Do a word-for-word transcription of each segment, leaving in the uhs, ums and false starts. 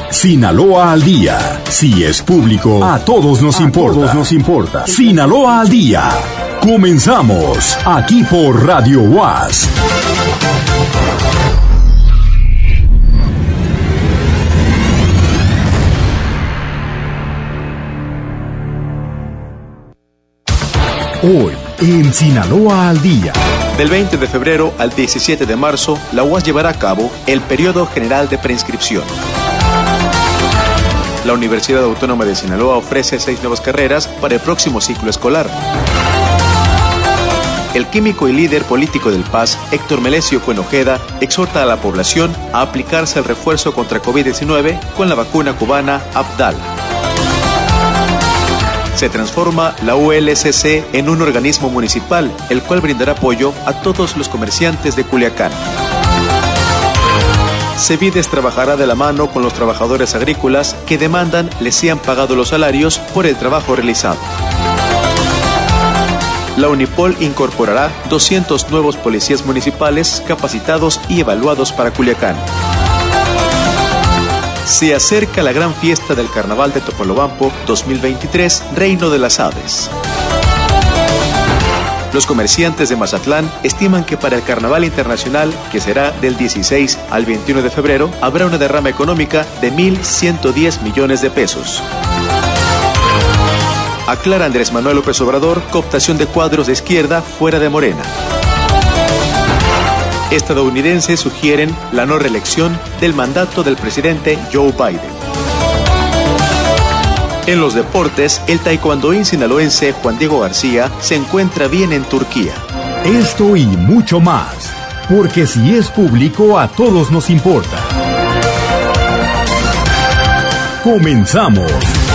Sinaloa al día. Si es público, a todos nos importa. A todos nos importa. Sinaloa al día. Comenzamos aquí por Radio U A S. Hoy en Sinaloa al día. Del veinte de febrero al diecisiete de marzo, la U A S llevará a cabo el Periodo General de Preinscripción. La Universidad Autónoma de Sinaloa ofrece seis nuevas carreras para el próximo ciclo escolar. El químico y líder político del P A S, Héctor Melesio Cuenojeda, exhorta a la población a aplicarse el refuerzo contra COVID diecinueve con la vacuna cubana Abdala. Se transforma la U L C C en un organismo municipal, el cual brindará apoyo a todos los comerciantes de Culiacán. Cevides trabajará de la mano con los trabajadores agrícolas que demandan les sean pagados los salarios por el trabajo realizado. La Unipol incorporará doscientos nuevos policías municipales capacitados y evaluados para Culiacán. Se acerca la gran fiesta del Carnaval de Topolobampo dos mil veintitrés, Reino de las Aves. Los comerciantes de Mazatlán estiman que para el Carnaval Internacional, que será del dieciséis al veintiuno de febrero, habrá una derrama económica de mil ciento diez millones de pesos. Aclara Andrés Manuel López Obrador cooptación de cuadros de izquierda fuera de Morena. Estadounidenses sugieren la no reelección del mandato del presidente Joe Biden. En los deportes, el taekwondoín sinaloense Juan Diego García se encuentra bien en Turquía. Esto y mucho más, porque si es público, a todos nos importa. Comenzamos.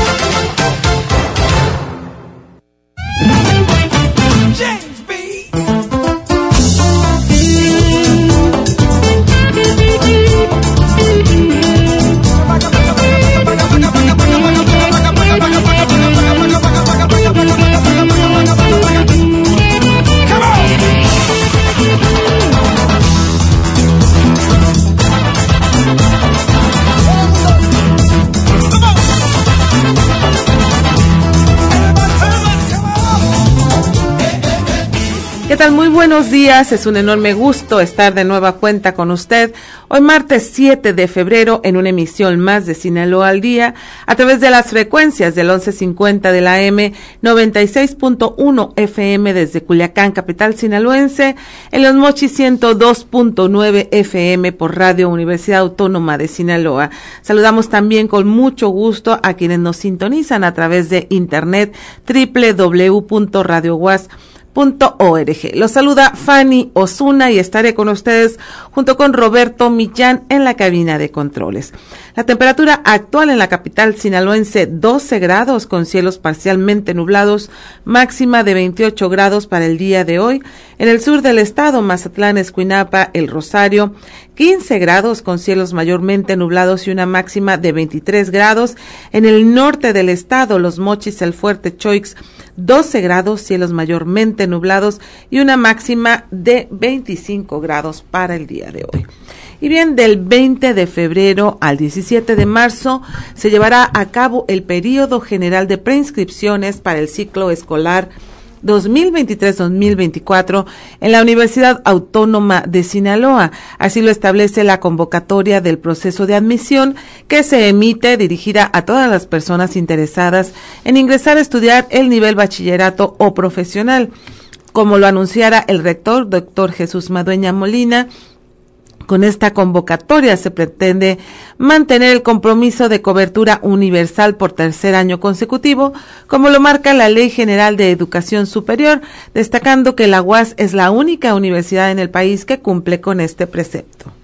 ¿Qué tal? Muy buenos días, es un enorme gusto estar de nueva cuenta con usted hoy martes siete de febrero en una emisión más de Sinaloa al día a través de las frecuencias del once cincuenta de la A M, noventa y seis punto uno F M desde Culiacán, capital sinaloense, en Los Mochis ciento dos punto nueve F M por Radio Universidad Autónoma de Sinaloa. Saludamos también con mucho gusto a quienes nos sintonizan a través de internet doble u doble u doble u punto radio u a s punto org. Los saluda Fanny Osuna y estaré con ustedes junto con Roberto Millán en la cabina de controles. La temperatura actual en la capital sinaloense doce grados con cielos parcialmente nublados, máxima de veintiocho grados para el día de hoy. En el sur del estado, Mazatlán, Escuinapa, El Rosario, quince grados con cielos mayormente nublados y una máxima de veintitrés grados. En el norte del estado, Los Mochis, El Fuerte, Choix, doce grados, cielos mayormente nublados y una máxima de veinticinco grados para el día de hoy. Y bien, del veinte de febrero al diecisiete de marzo se llevará a cabo el Periodo General de Preinscripciones para el ciclo escolar dos mil veintitrés dos mil veinticuatro en la Universidad Autónoma de Sinaloa. Así lo establece la convocatoria del proceso de admisión que se emite dirigida a todas las personas interesadas en ingresar a estudiar el nivel bachillerato o profesional. Como lo anunciara el rector, doctor Jesús Madueña Molina, con esta convocatoria se pretende mantener el compromiso de cobertura universal por tercer año consecutivo, como lo marca la Ley General de Educación Superior, destacando que la U A S es la única universidad en el país que cumple con este precepto.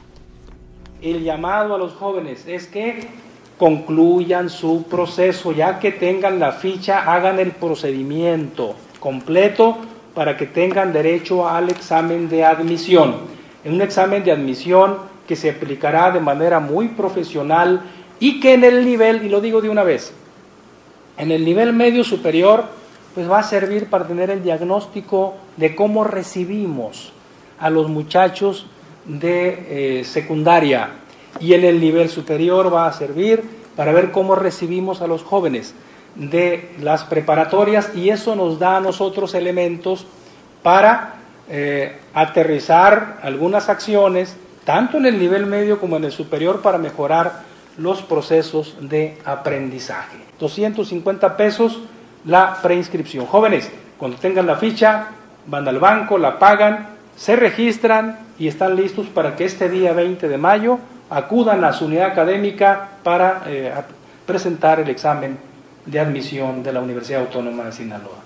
El llamado a los jóvenes es que concluyan su proceso, ya que tengan la ficha, hagan el procedimiento completo para que tengan derecho al examen de admisión. En un examen de admisión que se aplicará de manera muy profesional y que en el nivel, y lo digo de una vez, en el nivel medio superior, pues va a servir para tener el diagnóstico de cómo recibimos a los muchachos de eh, secundaria. y en el nivel superior va a servir para ver cómo recibimos a los jóvenes de las preparatorias, y eso nos da a nosotros elementos para eh, aterrizar algunas acciones, tanto en el nivel medio como en el superior, para mejorar los procesos de aprendizaje. doscientos cincuenta pesos la preinscripción. Jóvenes, cuando tengan la ficha, van al banco, la pagan, se registran y están listos para que este día veinte de mayo acudan a su unidad académica para eh, presentar el examen de admisión de la Universidad Autónoma de Sinaloa.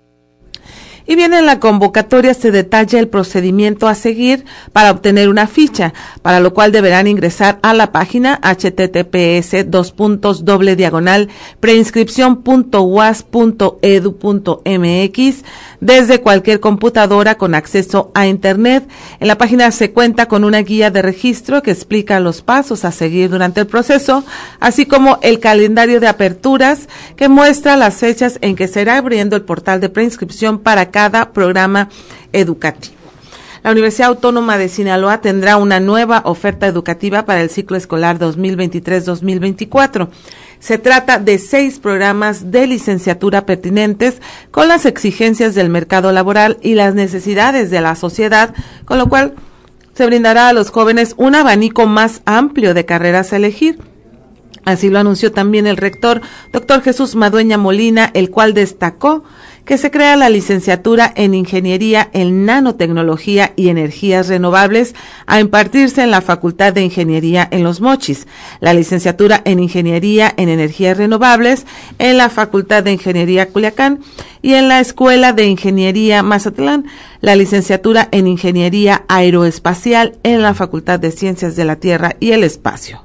Y bien, en la convocatoria se detalla el procedimiento a seguir para obtener una ficha, para lo cual deberán ingresar a la página https dos puntos doble diagonal preinscripción punto uas punto edu punto mx desde cualquier computadora con acceso a internet. En la página se cuenta con una guía de registro que explica los pasos a seguir durante el proceso, así como el calendario de aperturas que muestra las fechas en que será abriendo el portal de preinscripción para cada programa educativo. La Universidad Autónoma de Sinaloa tendrá una nueva oferta educativa para el ciclo escolar dos mil veintitrés dos mil veinticuatro. Se trata de seis programas de licenciatura pertinentes con las exigencias del mercado laboral y las necesidades de la sociedad, con lo cual se brindará a los jóvenes un abanico más amplio de carreras a elegir. Así lo anunció también el rector, doctor Jesús Madueña Molina, el cual destacó que se crea la licenciatura en Ingeniería en Nanotecnología y Energías Renovables a impartirse en la Facultad de Ingeniería en Los Mochis, la licenciatura en Ingeniería en Energías Renovables en la Facultad de Ingeniería Culiacán y en la Escuela de Ingeniería Mazatlán, la licenciatura en Ingeniería Aeroespacial en la Facultad de Ciencias de la Tierra y el Espacio.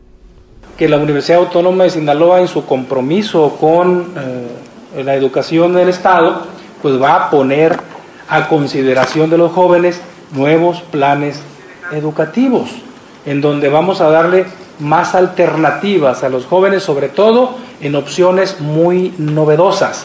Que la Universidad Autónoma de Sinaloa, en su compromiso con eh, la educación del Estado, pues va a poner a consideración de los jóvenes nuevos planes educativos, en donde vamos a darle más alternativas a los jóvenes, sobre todo en opciones muy novedosas.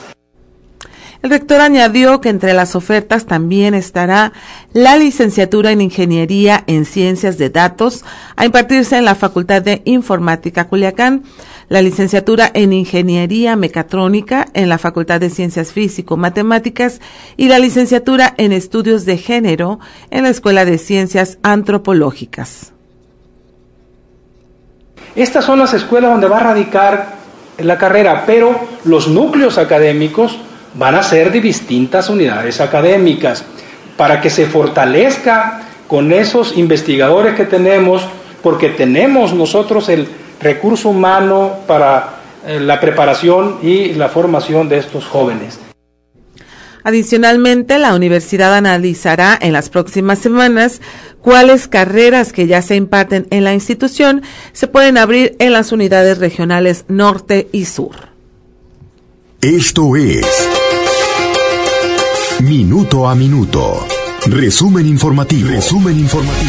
El rector añadió que entre las ofertas también estará la licenciatura en Ingeniería en Ciencias de Datos a impartirse en la Facultad de Informática Culiacán, la licenciatura en Ingeniería Mecatrónica en la Facultad de Ciencias Físico-Matemáticas y la licenciatura en Estudios de Género en la Escuela de Ciencias Antropológicas. Estas son las escuelas donde va a radicar la carrera, pero los núcleos académicos van a ser de distintas unidades académicas para que se fortalezca con esos investigadores que tenemos, porque tenemos nosotros el recurso humano para eh, la preparación y la formación de estos jóvenes. Adicionalmente, la universidad analizará en las próximas semanas cuáles carreras que ya se imparten en la institución se pueden abrir en las unidades regionales norte y sur. Esto es Minuto a Minuto. Resumen informativo. Resumen informativo.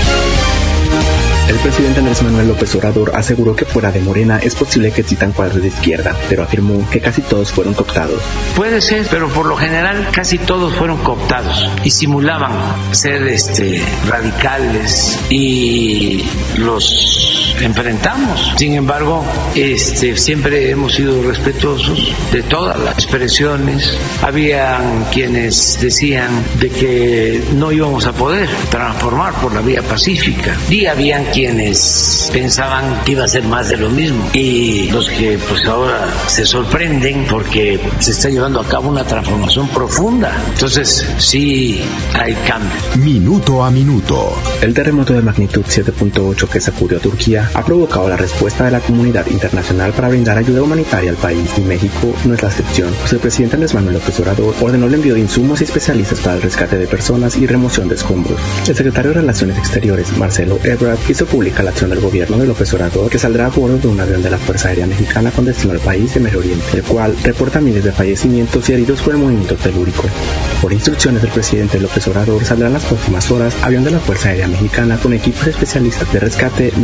El presidente Andrés Manuel López Obrador aseguró que fuera de Morena es posible que existan cuadros de izquierda, pero afirmó que casi todos fueron cooptados. Puede ser, pero por lo general casi todos fueron cooptados y simulaban ser este, radicales y los enfrentamos. Sin embargo, este, siempre hemos sido respetuosos de todas las expresiones. Habían quienes decían de que no íbamos a poder transformar por la vía pacífica y habían quienes quienes pensaban que iba a ser más de lo mismo y los que pues ahora se sorprenden porque se está llevando a cabo una transformación profunda. Entonces sí hay cambio. Minuto a minuto. El terremoto de magnitud siete punto ocho que sacudió a Turquía ha provocado la respuesta de la comunidad internacional para brindar ayuda humanitaria al país, y México no es la excepción, pues el presidente Andrés Manuel López Obrador ordenó el envío de insumos y especialistas para el rescate de personas y remoción de escombros. El secretario de Relaciones Exteriores, Marcelo Ebrard, hizo pública la acción del gobierno de López Obrador, que saldrá a bordo de un avión de la Fuerza Aérea Mexicana con destino al país de Medio Oriente, el cual reporta miles de fallecimientos y heridos por el movimiento telúrico. Por instrucciones del presidente López Obrador, saldrá en las próximas horas avión de la Fuerza Aérea Mexicana con equipos especialistas de rescate luego del sismo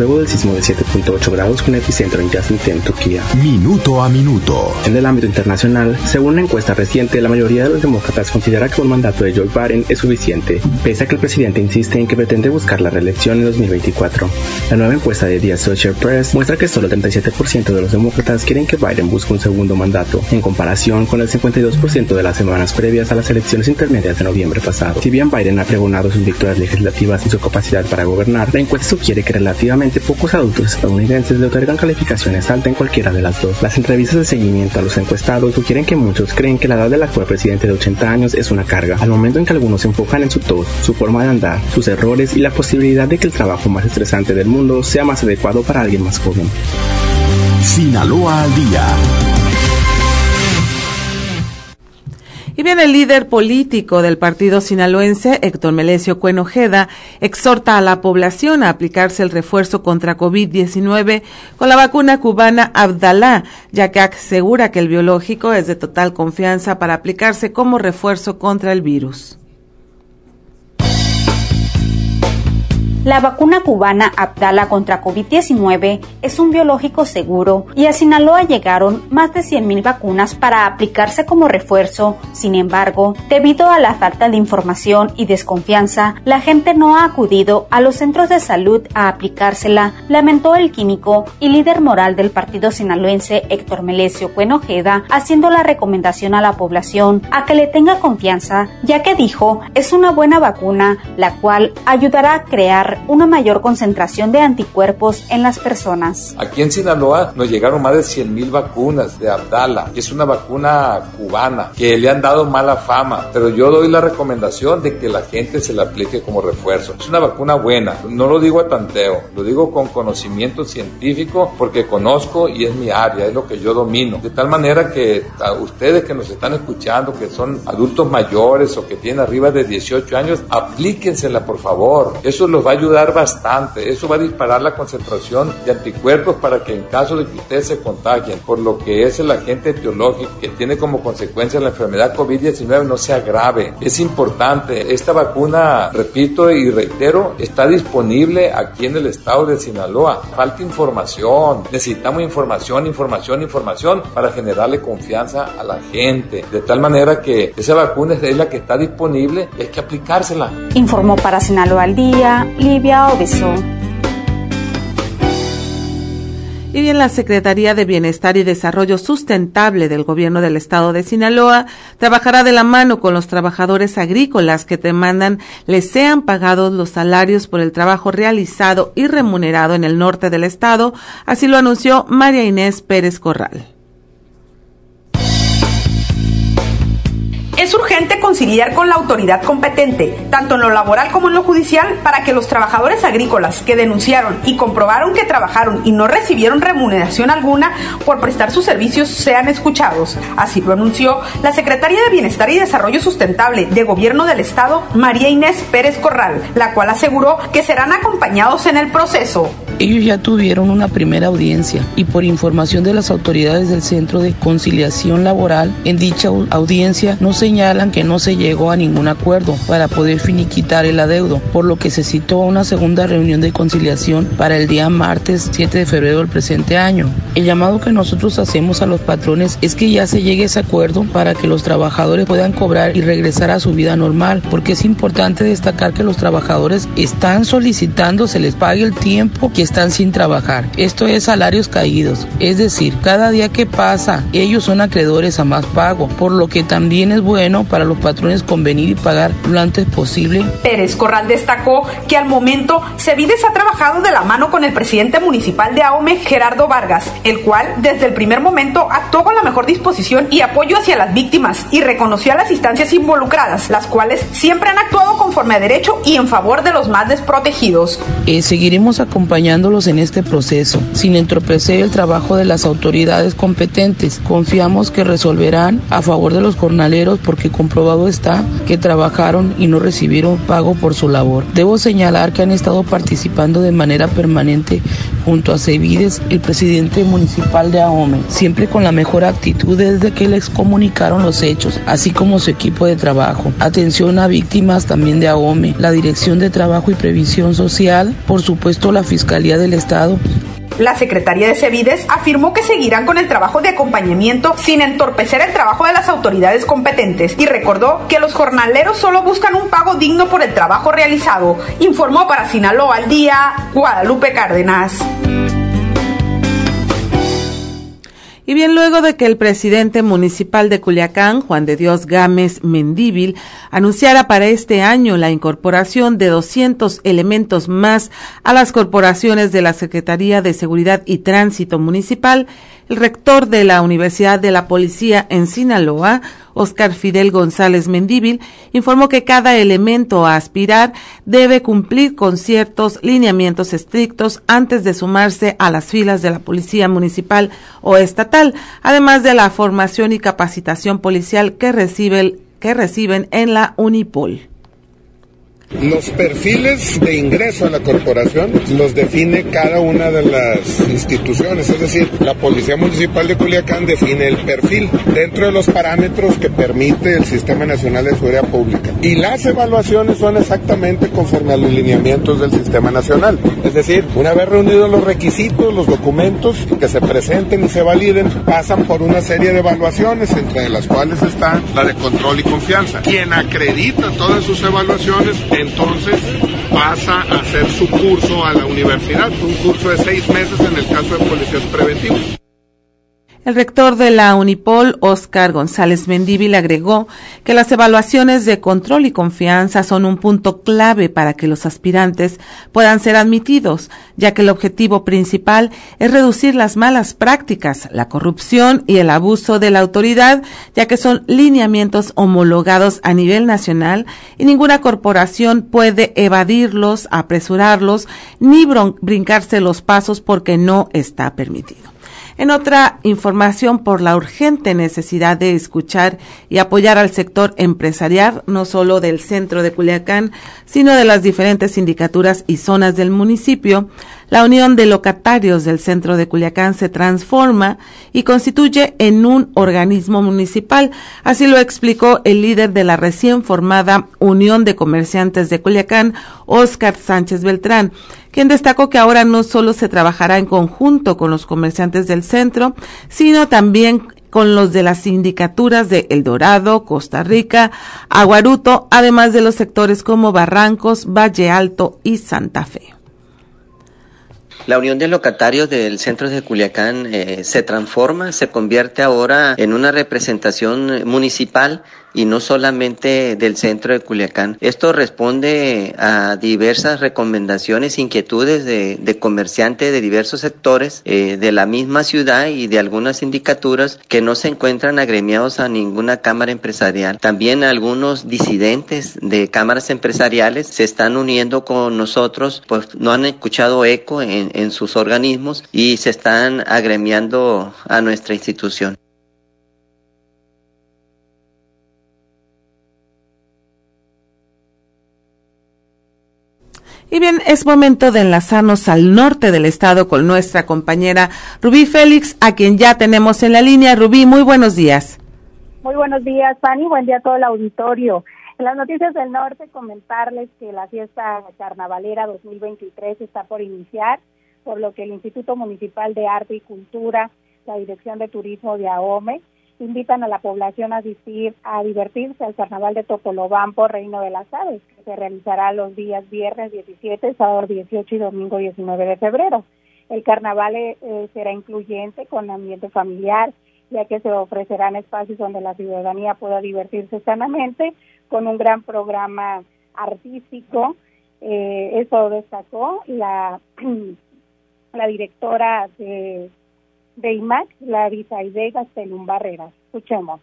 sismo de siete punto ocho grados con epicentro en Gaziantep, Turquía. Minuto a minuto. En el ámbito internacional, según una encuesta reciente, la mayoría de los demócratas considera que un mandato de Joe Biden es suficiente, pese a que el presidente insiste en que pretende buscar la reelección en dos mil veinticuatro. La nueva encuesta de The Associated Press muestra que solo treinta y siete por ciento de los demócratas quieren que Biden busque un segundo mandato, en comparación con el cincuenta y dos por ciento de las semanas previas a las elecciones intermedias de noviembre pasado. Si bien Biden ha pregonado sus victorias legislativas y su capacidad para gobernar, la encuesta sugiere que relativamente pocos adultos estadounidenses le otorgan calificaciones altas en cualquiera de las dos. Las entrevistas de seguimiento a los encuestados sugieren que muchos creen que la edad del actual presidente de ochenta años es una carga, al momento en que algunos se enfocan en su tos, su forma de andar, sus errores y la posibilidad de que el trabajo más estresante del mundo sea más adecuado para alguien más joven. Sinaloa al día. Y bien, el líder político del partido sinaloense, Héctor Melesio Cuen Ojeda, exhorta a la población a aplicarse el refuerzo contra COVID diecinueve con la vacuna cubana Abdala, ya que asegura que el biológico es de total confianza para aplicarse como refuerzo contra el virus. La vacuna cubana Abdala contra COVID diecinueve es un biológico seguro y a Sinaloa llegaron más de cien mil vacunas para aplicarse como refuerzo. Sin embargo, debido a la falta de información y desconfianza, la gente no ha acudido a los centros de salud a aplicársela, lamentó el químico y líder moral del partido sinaloense Héctor Melesio Cuen Ojeda, haciendo la recomendación a la población a que le tenga confianza, ya que dijo es una buena vacuna, la cual ayudará a crear una mayor concentración de anticuerpos en las personas. Aquí en Sinaloa nos llegaron más de cien mil vacunas de Abdala, que es una vacuna cubana, que le han dado mala fama, pero yo doy la recomendación de que la gente se la aplique como refuerzo. Es una vacuna buena, no lo digo a tanteo, lo digo con conocimiento científico porque conozco y es mi área, es lo que yo domino. De tal manera que a ustedes que nos están escuchando, que son adultos mayores o que tienen arriba de dieciocho años, aplíquensela por favor. Eso los va a ayudar bastante, eso va a disparar la concentración de anticuerpos para que en caso de que ustedes se contagien por lo que es el agente etiológico que tiene como consecuencia la enfermedad COVID diecinueve no sea grave. Es importante, esta vacuna, repito y reitero, está disponible aquí en el estado de Sinaloa. Falta información, necesitamos información, información, información para generarle confianza a la gente, de tal manera que esa vacuna es la que está disponible y hay que aplicársela. Informó para Sinaloa al día, Livia Obeso. Y bien, la Secretaría de Bienestar y Desarrollo Sustentable del Gobierno del Estado de Sinaloa trabajará de la mano con los trabajadores agrícolas que demandan les sean pagados los salarios por el trabajo realizado y remunerado en el norte del estado, así lo anunció María Inés Pérez Corral. Es urgente conciliar con la autoridad competente, tanto en lo laboral como en lo judicial, para que los trabajadores agrícolas que denunciaron y comprobaron que trabajaron y no recibieron remuneración alguna por prestar sus servicios sean escuchados. Así lo anunció la secretaria de Bienestar y Desarrollo Sustentable de Gobierno del Estado, María Inés Pérez Corral, la cual aseguró que serán acompañados en el proceso. Ellos ya tuvieron una primera audiencia y por información de las autoridades del Centro de Conciliación Laboral, en dicha audiencia no señalan que no se llegó a ningún acuerdo para poder finiquitar el adeudo, por lo que se citó a una segunda reunión de conciliación para el día martes siete de febrero del presente año. El llamado que nosotros hacemos a los patrones es que ya se llegue a ese acuerdo para que los trabajadores puedan cobrar y regresar a su vida normal, porque es importante destacar que los trabajadores están solicitando se les pague el tiempo que están sin trabajar. Esto es salarios caídos, es decir, cada día que pasa ellos son acreedores a más pago, por lo que también es bueno para los patrones convenir y pagar lo antes posible. Pérez Corral destacó que al momento Cevides ha trabajado de la mano con el presidente municipal de Ahome, Gerardo Vargas, el cual desde el primer momento actuó con la mejor disposición y apoyo hacia las víctimas y reconoció a las instancias involucradas, las cuales siempre han actuado conforme a derecho y en favor de los más desprotegidos. Eh, seguiremos acompañándolos en este proceso, sin entorpecer el trabajo de las autoridades competentes. Confiamos que resolverán a favor de los jornaleros porque comprobado está que trabajaron y no recibieron pago por su labor. Debo señalar que han estado participando de manera permanente junto a Cevides, el presidente municipal de Ahome, siempre con la mejor actitud desde que les comunicaron los hechos, así como su equipo de trabajo. Atención a víctimas también de Ahome, la Dirección de Trabajo y Previsión Social, por supuesto la Fiscalía del Estado. La Secretaría de Cevides afirmó que seguirán con el trabajo de acompañamiento sin entorpecer el trabajo de las autoridades competentes y recordó que los jornaleros solo buscan un pago digno por el trabajo realizado. Informó para Sinaloa al Día, Guadalupe Cárdenas. Y bien, luego de que el presidente municipal de Culiacán, Juan de Dios Gámez Mendívil, anunciara para este año la incorporación de doscientos elementos más a las corporaciones de la Secretaría de Seguridad y Tránsito Municipal, el rector de la Universidad de la Policía en Sinaloa, Óscar Fidel González Mendívil, informó que cada elemento a aspirar debe cumplir con ciertos lineamientos estrictos antes de sumarse a las filas de la Policía Municipal o Estatal, además de la formación y capacitación policial que recibe, que reciben en la Unipol. Los perfiles de ingreso a la corporación los define cada una de las instituciones, es decir, la Policía Municipal de Culiacán define el perfil dentro de los parámetros que permite el Sistema Nacional de Seguridad Pública. Y las evaluaciones son exactamente conforme a los lineamientos del Sistema Nacional. Es decir, una vez reunidos los requisitos, los documentos que se presenten y se validen, pasan por una serie de evaluaciones, entre las cuales está la de control y confianza. Quien acredita todas sus evaluaciones, entonces pasa a hacer su curso a la universidad, un curso de seis meses en el caso de policías preventivos. El rector de la Unipol, Óscar González Mendívil, agregó que las evaluaciones de control y confianza son un punto clave para que los aspirantes puedan ser admitidos, ya que el objetivo principal es reducir las malas prácticas, la corrupción y el abuso de la autoridad, ya que son lineamientos homologados a nivel nacional y ninguna corporación puede evadirlos, apresurarlos, ni brincarse los pasos porque no está permitido. En otra información, por la urgente necesidad de escuchar y apoyar al sector empresarial, no solo del centro de Culiacán, sino de las diferentes sindicaturas y zonas del municipio, la Unión de Locatarios del centro de Culiacán se transforma y constituye en un organismo municipal. Así lo explicó el líder de la recién formada Unión de Comerciantes de Culiacán, Óscar Sánchez Beltrán, quien destacó que ahora no solo se trabajará en conjunto con los comerciantes del centro, sino también con los de las sindicaturas de El Dorado, Costa Rica, Aguaruto, además de los sectores como Barrancos, Valle Alto y Santa Fe. La Unión de Locatarios del centro de Culiacán eh, se transforma, se convierte ahora en una representación municipal y no solamente del centro de Culiacán. Esto responde a diversas recomendaciones, inquietudes de, de comerciantes de diversos sectores eh, de la misma ciudad y de algunas sindicaturas que no se encuentran agremiados a ninguna cámara empresarial. También algunos disidentes de cámaras empresariales se están uniendo con nosotros, pues no han escuchado eco en, en sus organismos y se están agremiando a nuestra institución. Y bien, es momento de enlazarnos al norte del estado con nuestra compañera Rubí Félix, a quien ya tenemos en la línea. Rubí, muy buenos días. Muy buenos días, Fanny. Buen día a todo el auditorio. En las noticias del norte, comentarles que la fiesta carnavalera dos mil veintitrés está por iniciar, por lo que el Instituto Municipal de Arte y Cultura, la Dirección de Turismo de Ahome, invitan a la población a asistir a divertirse al Carnaval de Topolobampo, Reino de las Aves, que se realizará los días viernes diecisiete, sábado dieciocho y domingo diecinueve de febrero. El carnaval eh, será incluyente con ambiente familiar, ya que se ofrecerán espacios donde la ciudadanía pueda divertirse sanamente con un gran programa artístico. Eh, eso destacó la, la directora de de I M A C, la Visaide Gastelum Barreras. Escuchemos.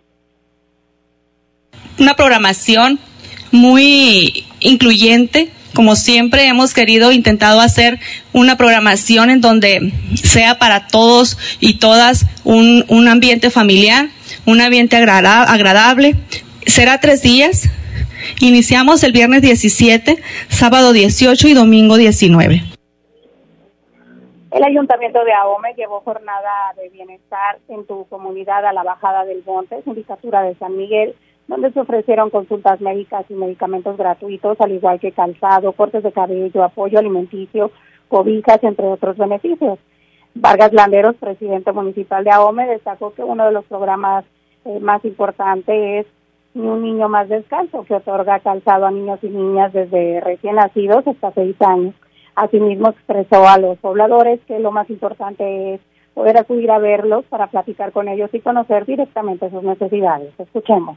Una programación muy incluyente, como siempre hemos querido, intentado hacer una programación en donde sea para todos y todas un, un ambiente familiar, un ambiente agrada, agradable. Será tres días. Iniciamos el viernes diecisiete, sábado dieciocho y domingo diecinueve. El Ayuntamiento de Ahome llevó jornada de bienestar en tu comunidad a la Bajada del Monte, sindicatura de San Miguel, donde se ofrecieron consultas médicas y medicamentos gratuitos, al igual que calzado, cortes de cabello, apoyo alimenticio, cobijas, entre otros beneficios. Vargas Landeros, presidente municipal de Ahome, destacó que uno de los programas eh, más importantes es Ni un niño más descalzo, que otorga calzado a niños y niñas desde recién nacidos hasta seis años. Asimismo, expresó a los pobladores que lo más importante es poder acudir a verlos para platicar con ellos y conocer directamente sus necesidades. Escuchemos.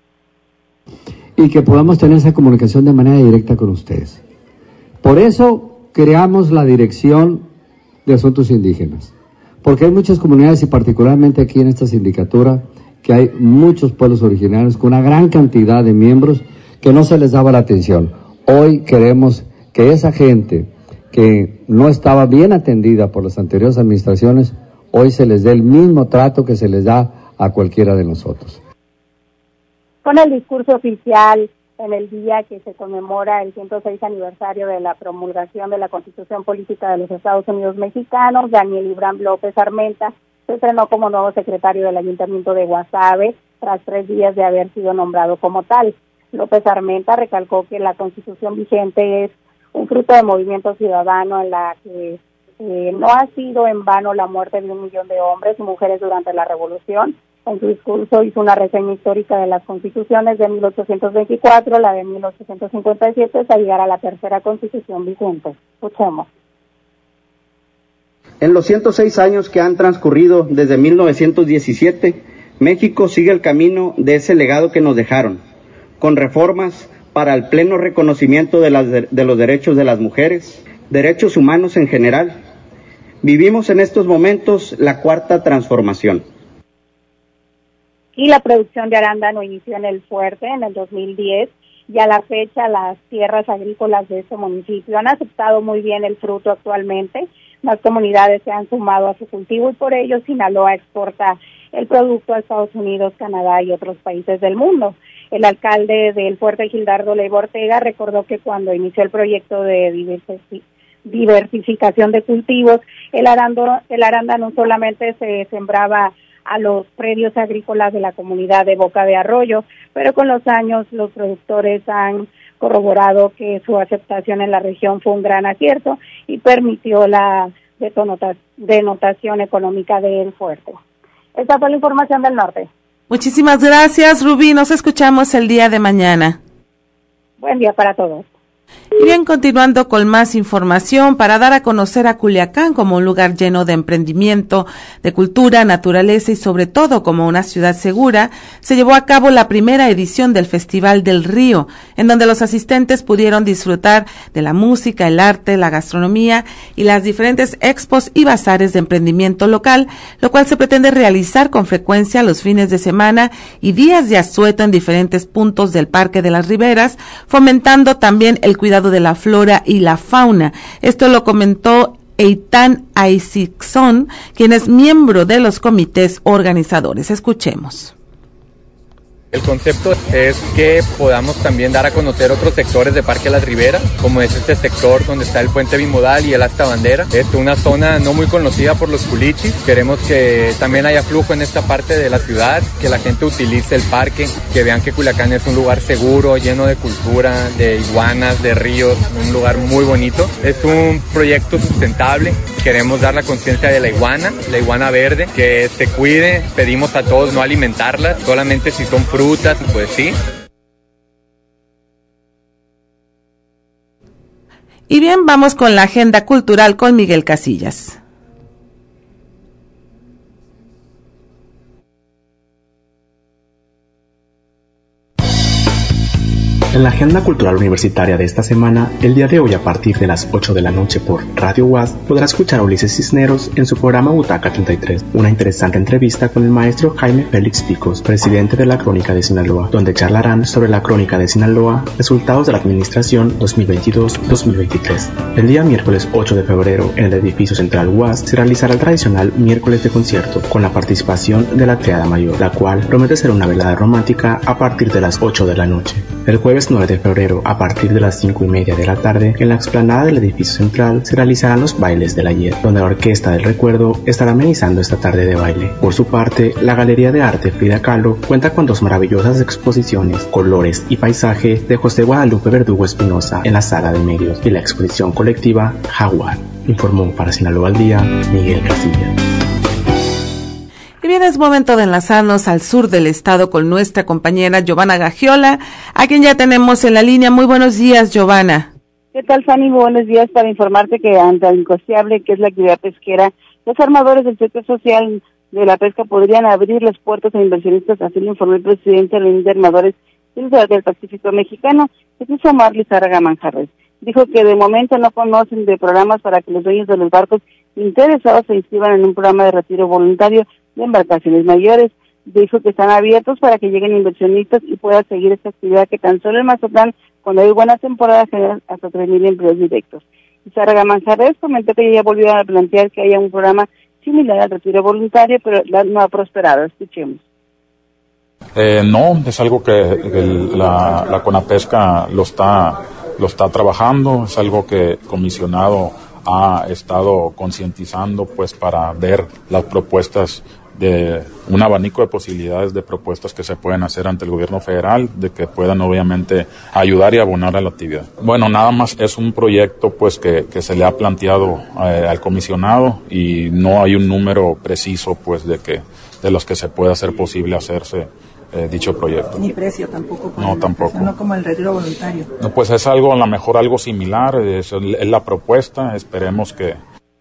Y que podamos tener esa comunicación de manera directa con ustedes. Por eso creamos la Dirección de Asuntos Indígenas, porque hay muchas comunidades y particularmente aquí en esta sindicatura que hay muchos pueblos originarios con una gran cantidad de miembros que no se les daba la atención. Hoy queremos que esa gente que no estaba bien atendida por las anteriores administraciones, hoy se les dé el mismo trato que se les da a cualquiera de nosotros. Con el discurso oficial en el día que se conmemora el ciento seis aniversario de la promulgación de la Constitución Política de los Estados Unidos Mexicanos, Daniel Ibram López Armenta se estrenó como nuevo secretario del Ayuntamiento de Guasave tras tres días de haber sido nombrado como tal. López Armenta recalcó que la Constitución vigente es un fruto de movimiento ciudadano en la que eh, no ha sido en vano la muerte de un millón de hombres y mujeres durante la Revolución. En su discurso hizo una reseña histórica de las constituciones de mil ochocientos veinticuatro, la de mil ochocientos cincuenta y siete, hasta llegar a la tercera constitución vigente. Escuchemos. En los ciento seis años que han transcurrido desde mil novecientos diecisiete, México sigue el camino de ese legado que nos dejaron, con reformas para el pleno reconocimiento de, las de, de los derechos de las mujeres, derechos humanos en general. Vivimos en estos momentos la cuarta transformación. Y la producción de arándano inició en el Fuerte en el dos mil diez y a la fecha las tierras agrícolas de este municipio han aceptado muy bien el fruto actualmente. Las comunidades se han sumado a su cultivo y por ello Sinaloa exporta el producto a Estados Unidos, Canadá y otros países del mundo. El alcalde del Fuerte, Gildardo Leiva Ortega, recordó que cuando inició el proyecto de diversificación de cultivos, el arándano, el arándano solamente se sembraba a los predios agrícolas de la comunidad de Boca de Arroyo, pero con los años los productores han corroborado que su aceptación en la región fue un gran acierto y permitió la denotación económica del Fuerte. Esta fue la información del norte. Muchísimas gracias, Rubí. Nos escuchamos el día de mañana. Buen día para todos. Y bien, continuando con más información, para dar a conocer a Culiacán como un lugar lleno de emprendimiento, de cultura, naturaleza y sobre todo como una ciudad segura, se llevó a cabo la primera edición del Festival del Río, en donde los asistentes pudieron disfrutar de la música, el arte, la gastronomía y las diferentes expos y bazares de emprendimiento local, lo cual se pretende realizar con frecuencia los fines de semana y días de asueto en diferentes puntos del Parque de las Riberas, fomentando también el cuidado de la flora y la fauna. Esto lo comentó Eitan Aizixon, quien es miembro de los comités organizadores. Escuchemos. El concepto es que podamos también dar a conocer otros sectores de Parque Las Riberas, como es este sector donde está el puente bimodal y el asta bandera. Es una zona no muy conocida por los culichis. Queremos que también haya flujo en esta parte de la ciudad, que la gente utilice el parque, que vean que Culiacán es un lugar seguro, lleno de cultura, de iguanas, de ríos, un lugar muy bonito. Es un proyecto sustentable. Queremos dar la conciencia de la iguana, la iguana verde, que se cuide. Pedimos a todos no alimentarla, solamente si son frutas. Frutas, pues sí. Y bien, vamos con la agenda cultural con Miguel Casillas. En la agenda cultural universitaria de esta semana, el día de hoy a partir de las ocho de la noche por Radio U A S podrá escuchar a Ulises Cisneros en su programa Butaca treinta y tres, una interesante entrevista con el maestro Jaime Félix Picos, presidente de la Crónica de Sinaloa, donde charlarán sobre la Crónica de Sinaloa, resultados de la administración dos mil veintidós dos mil veintitrés. El día miércoles ocho de febrero, en el edificio central U A S, se realizará el tradicional miércoles de concierto, con la participación de la Triada Mayor, la cual promete ser una velada romántica a partir de las ocho de la noche. El jueves jueves nueve de febrero, a partir de las cinco y media de la tarde, en la explanada del edificio central se realizarán los bailes del ayer, donde la Orquesta del Recuerdo estará amenizando esta tarde de baile. Por su parte, la Galería de Arte Frida Kahlo cuenta con dos maravillosas exposiciones, Colores y Paisaje, de José Guadalupe Verdugo Espinosa, en la Sala de Medios, y la exposición colectiva Jaguar. Informó para Sinaloa al Día, Miguel Casilla. Y bien, es momento de enlazarnos al sur del estado con nuestra compañera Giovanna Gagiola, a quien ya tenemos en la línea. Muy buenos días, Giovanna. ¿Qué tal, Fanny? Buenos días, para informarte que ante el incosteable que es la actividad pesquera, los armadores del sector social de la pesca podrían abrir las puertas a inversionistas, así lo informó el presidente de la Unión de Armadores del Pacífico Mexicano, Jesús Omar Lizárraga Manjarres. Dijo que de momento no conocen de programas para que los dueños de los barcos interesados se inscriban en un programa de retiro voluntario de embarcaciones mayores. Dijo que están abiertos para que lleguen inversionistas y puedan seguir esta actividad que tan solo en Mazatlán, cuando hay buenas temporadas, genera hasta tres mil empleos directos. Lizárraga Manjarres comentó que ya volvió a plantear que haya un programa similar al retiro voluntario, pero no ha prosperado. Escuchemos. Eh, no, es algo que el, la, la CONAPESCA lo está, lo está trabajando, es algo que el comisionado ha estado concientizando pues para ver las propuestas de un abanico de posibilidades de propuestas que se pueden hacer ante el gobierno federal, de que puedan obviamente ayudar y abonar a la actividad. Bueno, nada más es un proyecto pues que, que se le ha planteado eh, al comisionado y no hay un número preciso pues de que de los que se pueda hacer posible hacerse eh, dicho proyecto. Ni precio tampoco. No, tampoco. No como el retiro voluntario. No, pues es algo, a lo mejor algo similar, es, es la propuesta, esperemos que...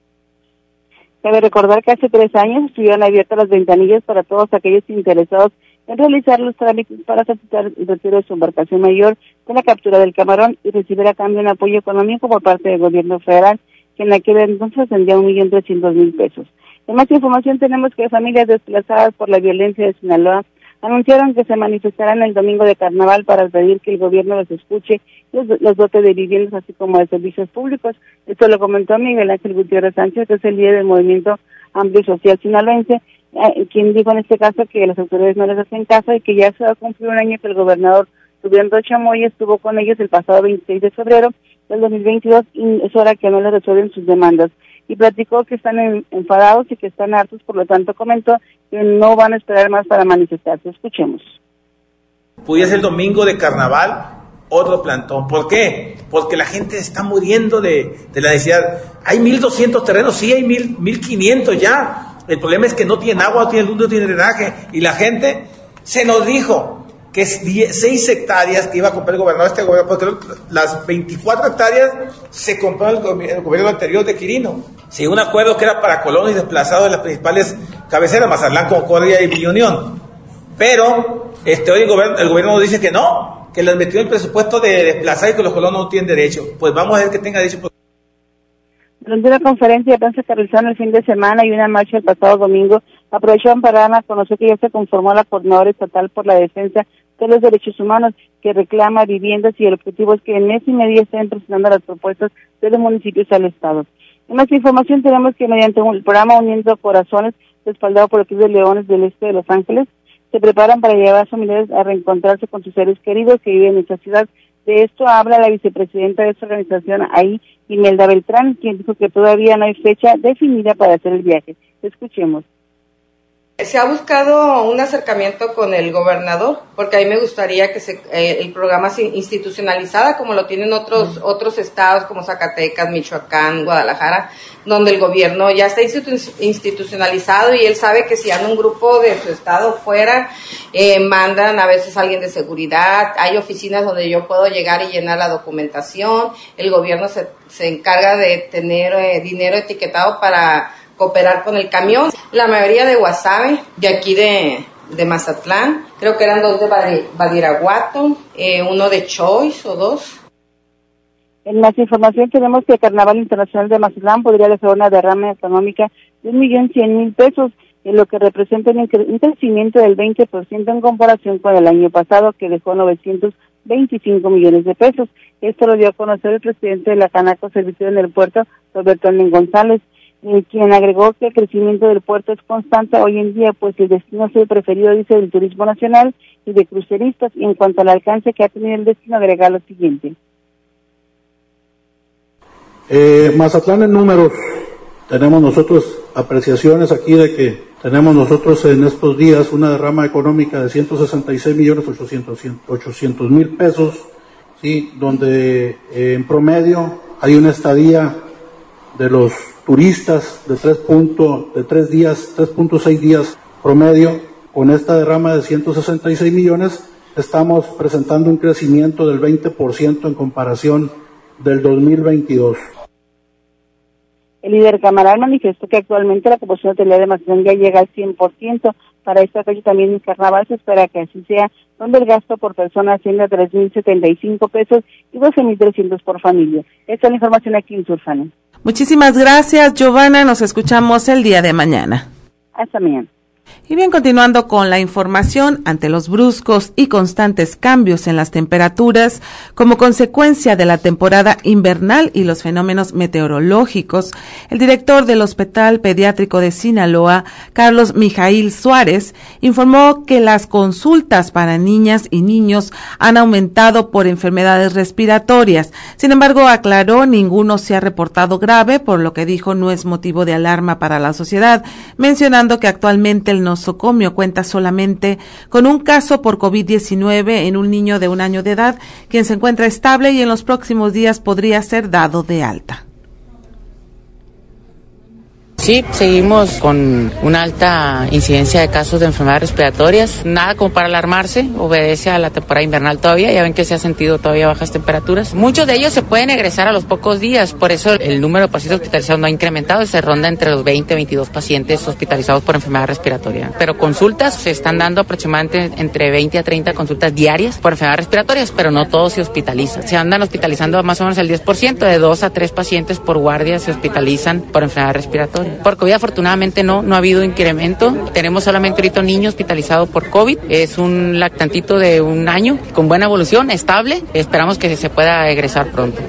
Cabe recordar que hace tres años estuvieron abiertas las ventanillas para todos aquellos interesados en realizar los trámites para solicitar el retiro de su embarcación mayor con la captura del camarón y recibir a cambio un apoyo económico por parte del gobierno federal, que en aquel entonces ascendía a un millón trescientos mil pesos. En más información tenemos que familias desplazadas por la violencia de Sinaloa anunciaron que se manifestarán el domingo de carnaval para pedir que el gobierno los escuche y los, los dote de viviendas así como de servicios públicos. Esto lo comentó Miguel Ángel Gutiérrez Sánchez, que es el líder del movimiento amplio social sinaloense, eh, quien dijo en este caso que las autoridades no les hacen caso y que ya se va a cumplir un año que el gobernador Rubén Rocha Moya estuvo con ellos el pasado veintiséis de febrero del dos mil veintidós y es hora que no les resuelven sus demandas. Y platicó que están en, enfadados y que están hartos, por lo tanto comentó que no van a esperar más para manifestarse. Escuchemos. Pudiera ser el domingo de carnaval, otro plantón. ¿Por qué? Porque la gente está muriendo de, de la necesidad. Hay mil doscientos terrenos, sí hay mil, mil quinientos ya. El problema es que no tienen agua, no tienen luz, no tienen drenaje. Y la gente se nos dijo que es seis hectáreas que iba a comprar el gobernador, este gobernador, porque las veinticuatro hectáreas se compró el, el gobierno anterior de Quirino. Sí, un acuerdo que era para colonos y desplazados de las principales cabeceras, Mazatlán, Concordia y Villa Unión. Pero este, hoy el gobierno, el gobierno nos dice que no, que les metió el presupuesto de desplazar y que los colonos no tienen derecho. Pues vamos a ver que tenga derecho. Durante una conferencia de prensa que realizaron el fin de semana y una marcha el pasado domingo, aprovecharon para dar a conocer que ya se conformó la Coordinadora Estatal por la Defensa de los Derechos Humanos, que reclama viviendas, y el objetivo es que en mes y medio estén presentando las propuestas de los municipios al Estado. En más información tenemos que mediante el programa Uniendo Corazones, respaldado por el Club de Leones del Este de Los Ángeles, se preparan para llevar a sus familiares a reencontrarse con sus seres queridos que viven en esta ciudad. De esto habla la vicepresidenta de esta organización ahí, Imelda Beltrán, quien dijo que todavía no hay fecha definida para hacer el viaje. Escuchemos. Se ha buscado un acercamiento con el gobernador, porque a mí me gustaría que se, eh, el programa se institucionalizara como lo tienen otros mm. otros estados como Zacatecas, Michoacán, Guadalajara, donde el gobierno ya está institu- institucionalizado y él sabe que si anda un grupo de su estado fuera, eh, mandan a veces a alguien de seguridad, hay oficinas donde yo puedo llegar y llenar la documentación, el gobierno se, se encarga de tener eh, dinero etiquetado para cooperar con el camión. La mayoría de Guasave, de aquí de, de Mazatlán, creo que eran dos de Badiraguato, eh, uno de Choice o dos. En más información tenemos que el Carnaval Internacional de Mazatlán podría dejar una derrama económica de un millón cien mil pesos, en lo que representa un crecimiento del veinte por ciento en comparación con el año pasado, que dejó novecientos veinticinco millones de pesos. Esto lo dio a conocer el presidente de la Canaco Servicio en el Puerto, Roberto Almen González. eh, quien agregó que el crecimiento del puerto es constante hoy en día, pues el destino es el preferido, dice, del turismo nacional y de cruceristas, y en cuanto al alcance que ha tenido el destino, agrega lo siguiente. Eh, Mazatlán en números, tenemos nosotros apreciaciones aquí de que tenemos nosotros en estos días una derrama económica de ciento sesenta y seis millones ochocientos mil pesos, sí, donde eh, en promedio hay una estadía de los turistas de tres punto, de tres días, tres punto seis días promedio. Con esta derrama de ciento sesenta y seis millones estamos presentando un crecimiento del veinte por ciento en comparación del dos mil veintidós. El líder Camaral manifestó que actualmente la ocupación hotelera de Mazatlán ya llega al cien por ciento. Para esta fecha también en Carnaval se espera que así sea, donde el gasto por persona asciende a tres mil setenta y cinco pesos y doce mil trescientos por familia. Esta es la información aquí en Surfana. Muchísimas gracias, Giovanna. Nos escuchamos el día de mañana. Hasta mañana. Y bien, continuando con la información, ante los bruscos y constantes cambios en las temperaturas como consecuencia de la temporada invernal y los fenómenos meteorológicos, el director del Hospital Pediátrico de Sinaloa, Carlos Mijaíl Suárez, informó que las consultas para niñas y niños han aumentado por enfermedades respiratorias. Sin embargo, aclaró, ninguno se ha reportado grave, por lo que dijo no es motivo de alarma para la sociedad, mencionando que actualmente el nosocomio cuenta solamente con un caso por COVID diecinueve en un niño de un año de edad, quien se encuentra estable y en los próximos días podría ser dado de alta. Sí, seguimos con una alta incidencia de casos de enfermedades respiratorias. Nada como para alarmarse, obedece a la temporada invernal todavía. Ya ven que se ha sentido todavía bajas temperaturas. Muchos de ellos se pueden egresar a los pocos días, por eso el número de pacientes hospitalizados no ha incrementado, se ronda entre los veinte y veintidós pacientes hospitalizados por enfermedad respiratoria. Pero consultas se están dando aproximadamente entre veinte a treinta consultas diarias por enfermedades respiratorias, pero no todos se hospitalizan. Se andan hospitalizando más o menos el diez por ciento, de dos a tres pacientes por guardia se hospitalizan por enfermedad respiratoria. Por COVID afortunadamente no, no ha habido incremento. Tenemos solamente ahorita un niño hospitalizado por COVID. Es un lactantito de un año con buena evolución, estable. Esperamos que se pueda egresar pronto.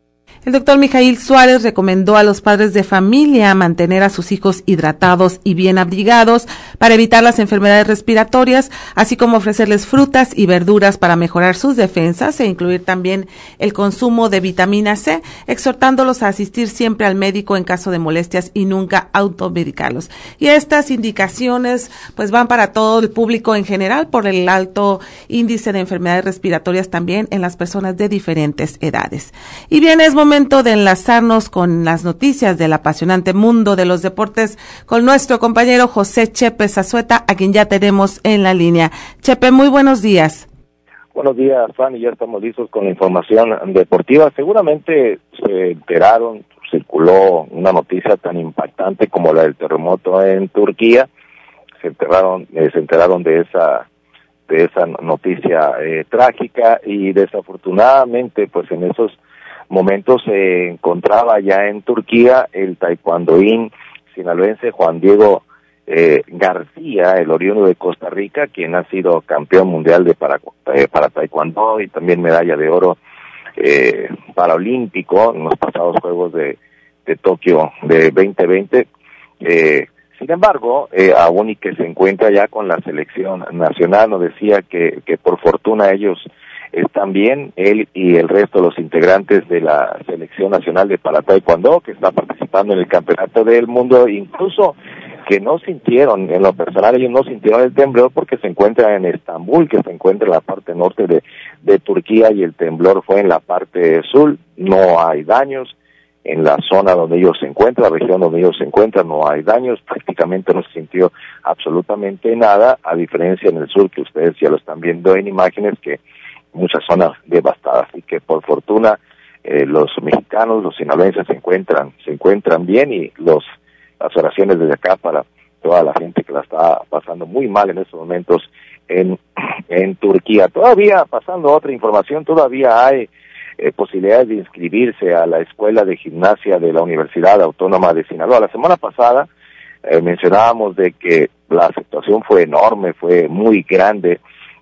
El doctor Mijaíl Suárez recomendó a los padres de familia mantener a sus hijos hidratados y bien abrigados para evitar las enfermedades respiratorias, así como ofrecerles frutas y verduras para mejorar sus defensas e incluir también el consumo de vitamina C, exhortándolos a asistir siempre al médico en caso de molestias y nunca automedicarlos. Y estas indicaciones pues van para todo el público en general por el alto índice de enfermedades respiratorias también en las personas de diferentes edades. Y bien, es momento momento de enlazarnos con las noticias del apasionante mundo de los deportes con nuestro compañero José Chepe Zazueta, a quien ya tenemos en la línea. Chepe, muy buenos días. Buenos días, Fanny, ya estamos listos con la información deportiva. Seguramente se enteraron, circuló una noticia tan impactante como la del terremoto en Turquía. Se enteraron, eh, se enteraron de esa de esa noticia eh, trágica y desafortunadamente, pues en esos momentos se encontraba ya en Turquía el taekwondoín sinaloense Juan Diego eh, García, el oriundo de Costa Rica, quien ha sido campeón mundial de para, eh, para taekwondo y también medalla de oro eh, paraolímpico en los pasados Juegos de, de Tokio de veinte veinte. Eh, sin embargo, eh, aún y que se encuentra ya con la selección nacional, nos decía que, que por fortuna ellos están bien, él y el resto de los integrantes de la selección nacional de para taekwondo que está participando en el campeonato del mundo, incluso que no sintieron, en lo personal ellos no sintieron el temblor porque se encuentra en Estambul, que se encuentra en la parte norte de, de Turquía, y el temblor fue en la parte sur. No hay daños en la zona donde ellos se encuentran, la región donde ellos se encuentran, no hay daños, prácticamente no se sintió absolutamente nada, a diferencia en el sur, que ustedes ya lo están viendo en imágenes, que muchas zonas devastadas. Así que por fortuna eh, los mexicanos, los sinaloenses se encuentran, se encuentran bien, y los las oraciones desde acá para toda la gente que la está pasando muy mal en estos momentos en en Turquía. Todavía, pasando a otra información, todavía hay eh, posibilidades de inscribirse a la Escuela de Gimnasia de la Universidad Autónoma de Sinaloa. La semana pasada eh, mencionábamos de que la aceptación fue enorme, fue muy grande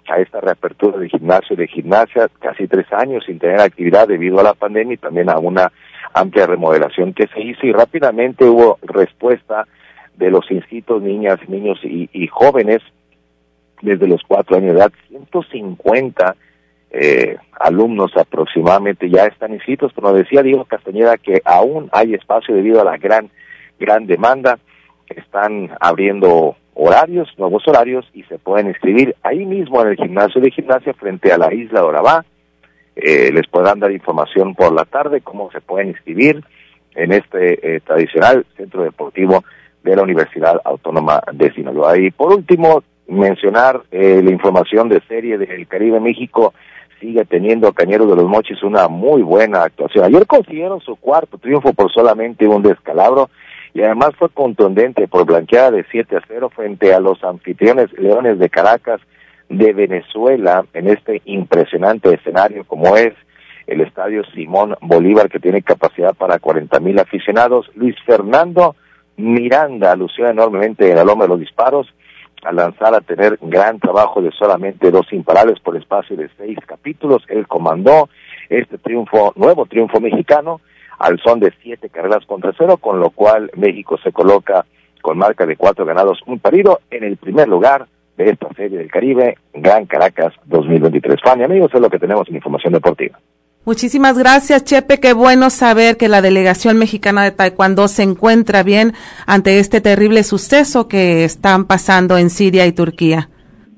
a esta reapertura de gimnasio y de gimnasia, casi tres años sin tener actividad debido a la pandemia y también a una amplia remodelación que se hizo, y rápidamente hubo respuesta de los inscritos, niñas, niños y, y jóvenes desde los cuatro años de edad. ciento cincuenta eh, alumnos aproximadamente ya están inscritos, pero nos decía Diego Castañeda que aún hay espacio debido a la gran, gran demanda. Están abriendo horarios, nuevos horarios, y se pueden inscribir ahí mismo en el gimnasio de gimnasia frente a la isla de Orabá. Eh, les podrán dar información por la tarde cómo se pueden inscribir en este eh, tradicional centro deportivo de la Universidad Autónoma de Sinaloa. Y por último, mencionar eh, la información de Serie del Caribe. México sigue teniendo Cañeros de los Mochis una muy buena actuación. Ayer consiguieron su cuarto triunfo por solamente un descalabro, y además fue contundente por blanqueada de siete a cero frente a los anfitriones Leones de Caracas de Venezuela en este impresionante escenario como es el Estadio Simón Bolívar, que tiene capacidad para cuarenta mil aficionados. Luis Fernando Miranda lució enormemente en la loma de los disparos al lanzar a tener gran trabajo de solamente dos imparables por espacio de seis capítulos. Él comandó este triunfo, nuevo triunfo mexicano, al son de siete carreras contra cero, con lo cual México se coloca con marca de cuatro ganados, un perdido, en el primer lugar de esta Serie del Caribe, Gran Caracas dos mil veintitrés. Fanny, amigos, es lo que tenemos en información deportiva. Muchísimas gracias, Chepe. Qué bueno saber que la delegación mexicana de Taekwondo se encuentra bien ante este terrible suceso que están pasando en Siria y Turquía.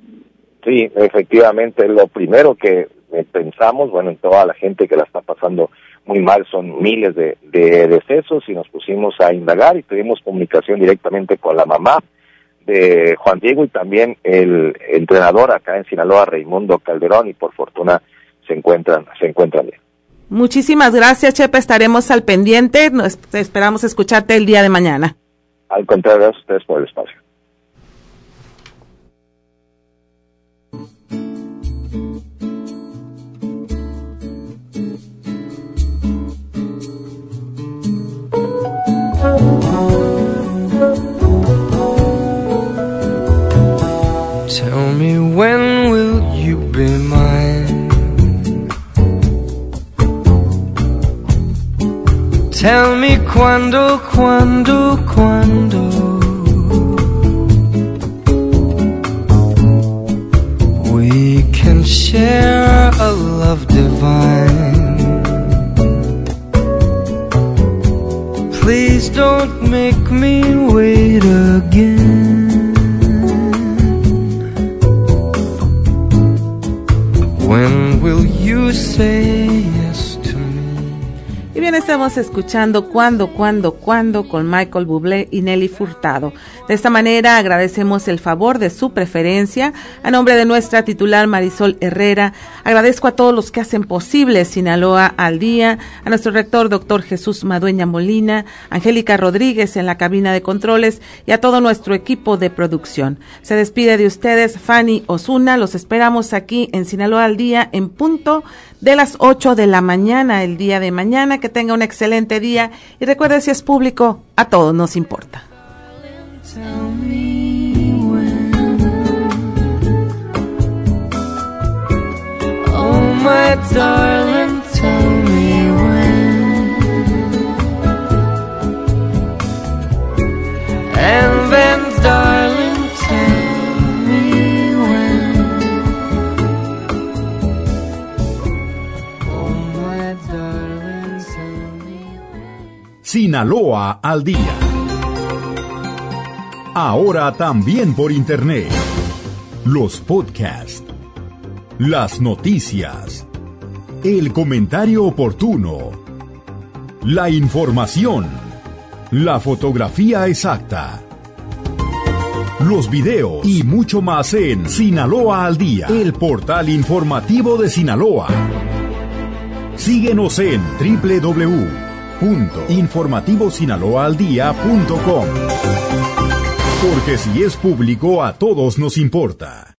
Sí, efectivamente, lo primero que pensamos, bueno, en toda la gente que la está pasando muy mal, son miles de, de decesos, y nos pusimos a indagar y tuvimos comunicación directamente con la mamá de Juan Diego y también el entrenador acá en Sinaloa, Raimundo Calderón, y por fortuna se encuentran, se encuentran bien. Muchísimas gracias, Chepe, estaremos al pendiente, nos esperamos escucharte el día de mañana. Al contrario, gracias a ustedes por el espacio. Tell me, when will you be mine? Tell me cuando, cuando, cuando we can share a love divine. Please don't make me wait again. When will you say yes to me? Y bien, estamos escuchando Cuando, Cuando, Cuando con Michael Bublé y Nelly Furtado. De esta manera agradecemos el favor de su preferencia. A nombre de nuestra titular Marisol Herrera, agradezco a todos los que hacen posible Sinaloa al Día, a nuestro rector doctor Jesús Madueña Molina, Angélica Rodríguez en la cabina de controles y a todo nuestro equipo de producción. Se despide de ustedes Fanny Osuna. Los esperamos aquí en Sinaloa al Día en punto de las ocho de la mañana el día de mañana. Que tenga un excelente día y recuerde, si es público, a todos nos importa. Tell me when. Oh my darling, tell me when. And then darling, tell me when. Oh my darling, tell me when. Sinaloa al Día. Ahora también por internet. Los podcasts, las noticias, el comentario oportuno, la información, la fotografía exacta, los videos y mucho más en Sinaloa al Día, el portal informativo de Sinaloa. Síguenos en doble u doble u doble u punto informativo sinaloa al día punto com. Porque si es público, a todos nos importa.